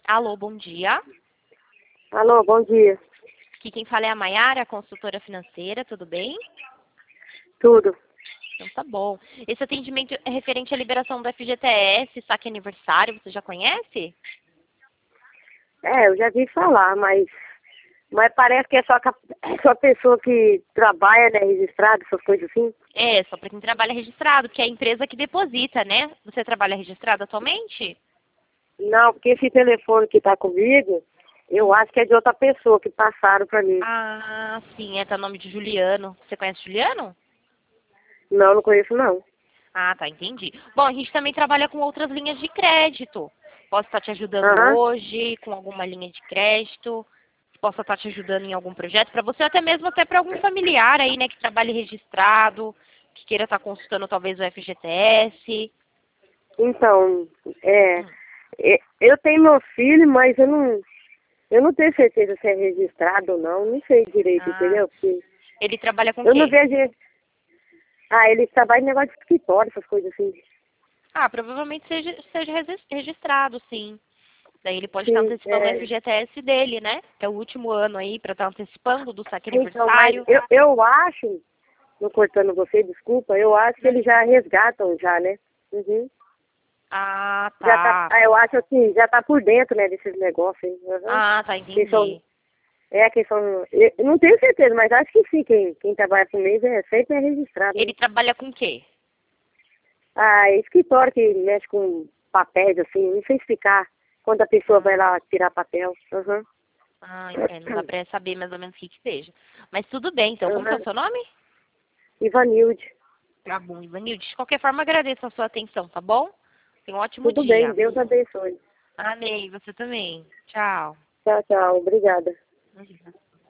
Alô, bom dia. Alô, bom dia. Aqui quem fala é a Maiara, consultora financeira, tudo bem? Tudo. Então tá bom. Esse atendimento é referente à liberação do FGTS, saque aniversário, você já conhece? Eu já vi falar, mas parece que é só pessoa que trabalha, né, registrado, essas coisas assim. É, só para quem trabalha registrado, porque é a empresa que deposita, né? Você trabalha registrado atualmente? Não, porque esse telefone que tá comigo, eu acho que é de outra pessoa que passaram pra mim. Ah, sim, tá o nome de Juliano. Você conhece Juliano? Não, não conheço não. Ah, tá, entendi. Bom, a gente também trabalha com outras linhas de crédito. Posso estar te ajudando Aham. hoje com alguma linha de crédito. Posso estar te ajudando em algum projeto para você, até mesmo até para algum familiar aí, né, que trabalhe registrado, que queira estar consultando talvez o FGTS. Então, Hum. eu tenho meu filho, mas eu não tenho certeza se é registrado ou não. Não sei direito, Ah, entendeu? Porque ele trabalha com o eu não quê? vejo. Ah, ele trabalha em negócio de escritório, essas coisas assim. Ah, provavelmente seja registrado, sim. Daí ele pode estar Sim, antecipando o FGTS dele, né? Que é o último ano aí para estar antecipando do saque Então, mas aniversário. eu acho, não cortando você, desculpa, eu acho que eles já resgatam já, né? Uhum. Ah, Já tá, tá. eu acho assim, já tá por dentro, né, desses negócios aí. Uhum. Ah, tá, Que são, entendi. que são, eu não tenho certeza, mas acho que sim, quem trabalha com mês sempre é registrado, né? Ele trabalha com o quê? Ah, escritório que mexe com papéis, assim, não sei explicar quando a pessoa vai Ah, lá tirar papel. Uhum. não dá pra saber mais ou menos o que seja. Mas tudo bem, então. Como que é o Uhum. seu nome? Ivanilde, Tá bom, Ivanilde. De qualquer forma, agradeço a sua atenção, tá bom? Tenha um ótimo tudo bem, dia. Deus abençoe. Amém. Você também. Tchau. Tchau, tchau, obrigada. Imagina.